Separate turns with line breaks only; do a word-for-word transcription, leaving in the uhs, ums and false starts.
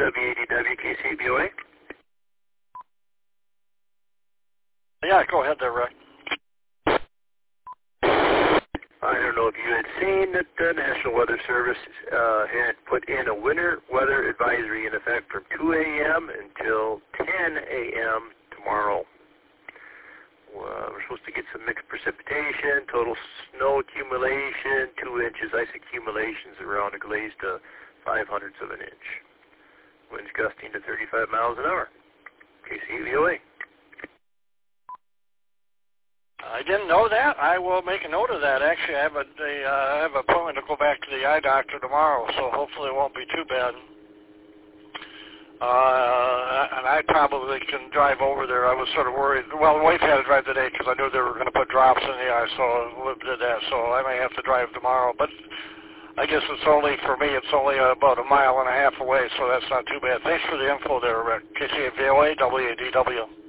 W A D W K C B O A.
Yeah, go ahead there, Rick.
I don't know if you had seen that the National Weather Service uh, had put in a winter weather advisory in effect from two a.m. until ten a.m. tomorrow. Uh, we're supposed to get some mixed precipitation, total snow accumulation, two inches ice accumulations around a glaze to five hundredths of an inch. Winds gusting to thirty-five miles an hour. K C B O A.
I didn't know that. I will make a note of that. Actually, I have a, a uh, I have an appointment to go back to the eye doctor tomorrow, so hopefully it won't be too bad. Uh, and I probably can drive over there. I was sort of worried. Well, the wife had to drive today because I knew they were going to put drops in the eye, so I did that. So I may have to drive tomorrow. But I guess it's only, for me, it's only about a mile and a half away, so that's not too bad. Thanks for the info there, Rick. K C B O A, W A D W.